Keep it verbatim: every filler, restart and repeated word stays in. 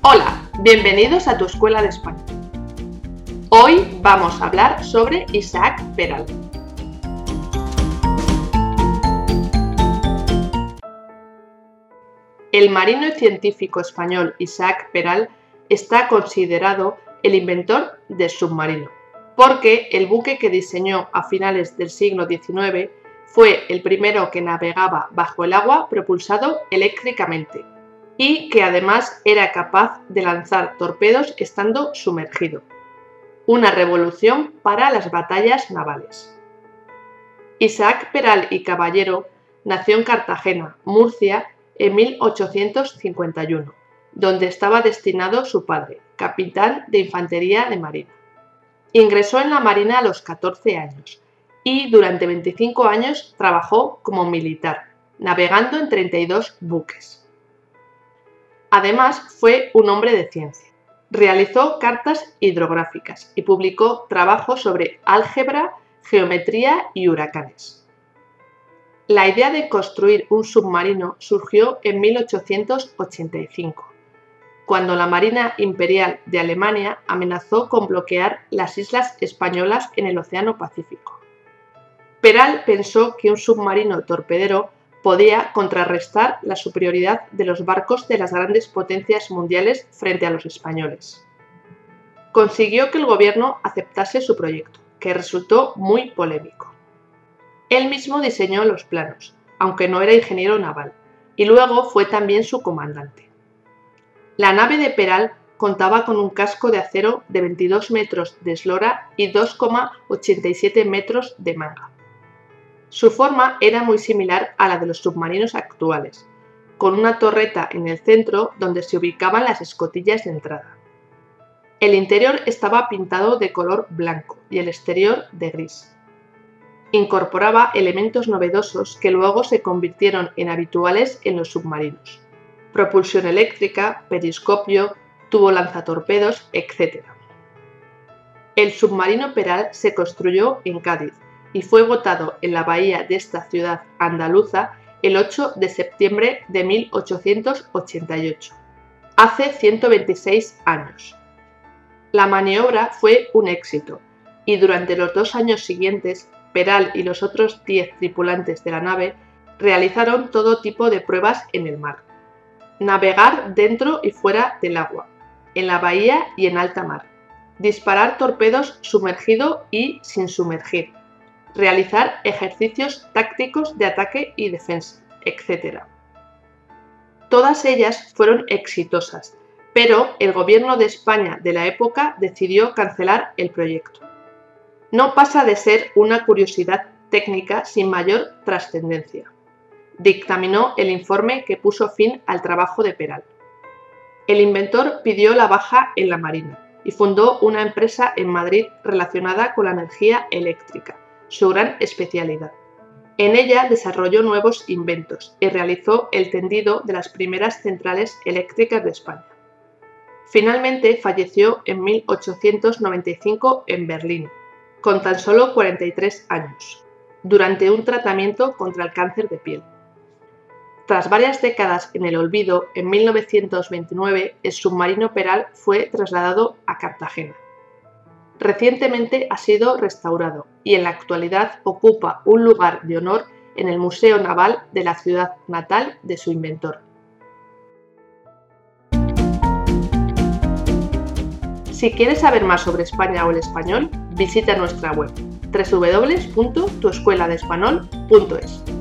Hola, bienvenidos a tu escuela de español. Hoy vamos a hablar sobre Isaac Peral. El marino y científico español Isaac Peral está considerado el inventor del submarino, porque el buque que diseñó a finales del siglo diecinueve fue el primero que navegaba bajo el agua propulsado eléctricamente y que además era capaz de lanzar torpedos estando sumergido. Una revolución para las batallas navales. Isaac Peral y Caballero nació en Cartagena, Murcia, en mil ochocientos cincuenta y uno, donde estaba destinado su padre, capitán de infantería de marina. Ingresó en la marina a los catorce años y durante veinticinco años trabajó como militar, navegando en treinta y dos buques. Además, fue un hombre de ciencia. Realizó cartas hidrográficas y publicó trabajos sobre álgebra, geometría y huracanes. La idea de construir un submarino surgió en mil ochocientos ochenta y cinco, cuando la Marina Imperial de Alemania amenazó con bloquear las islas españolas en el Océano Pacífico. Peral pensó que un submarino torpedero podía contrarrestar la superioridad de los barcos de las grandes potencias mundiales frente a los españoles. Consiguió que el gobierno aceptase su proyecto, que resultó muy polémico. Él mismo diseñó los planos, aunque no era ingeniero naval, y luego fue también su comandante. La nave de Peral contaba con un casco de acero de veintidós metros de eslora y dos coma ochenta y siete metros de manga. Su forma era muy similar a la de los submarinos actuales, con una torreta en el centro donde se ubicaban las escotillas de entrada. El interior estaba pintado de color blanco y el exterior de gris. Incorporaba elementos novedosos que luego se convirtieron en habituales en los submarinos: propulsión eléctrica, periscopio, tubo lanzatorpedos, etcétera. El submarino Peral se construyó en Cádiz y fue botado en la bahía de esta ciudad andaluza el ocho de septiembre de mil ochocientos ochenta y ocho, hace ciento veintiséis años. La maniobra fue un éxito y durante los dos años siguientes Peral y los otros diez tripulantes de la nave realizaron todo tipo de pruebas en el mar. Navegar dentro y fuera del agua, en la bahía y en alta mar, disparar torpedos sumergido y sin sumergir, realizar ejercicios tácticos de ataque y defensa, etcétera. Todas ellas fueron exitosas, pero el gobierno de España de la época decidió cancelar el proyecto. No pasa de ser una curiosidad técnica sin mayor trascendencia, dictaminó el informe que puso fin al trabajo de Peral. El inventor pidió la baja en la Marina y fundó una empresa en Madrid relacionada con la energía eléctrica, su gran especialidad. En ella desarrolló nuevos inventos y realizó el tendido de las primeras centrales eléctricas de España. Finalmente falleció en mil ochocientos noventa y cinco en Berlín, con tan solo cuarenta y tres años, durante un tratamiento contra el cáncer de piel. Tras varias décadas en el olvido, en mil novecientos veintinueve el submarino Peral fue trasladado a Cartagena. Recientemente ha sido restaurado y en la actualidad ocupa un lugar de honor en el Museo Naval de la ciudad natal de su inventor. Si quieres saber más sobre España o el español, visita nuestra web doble u doble u doble u punto tu escuela de español punto es.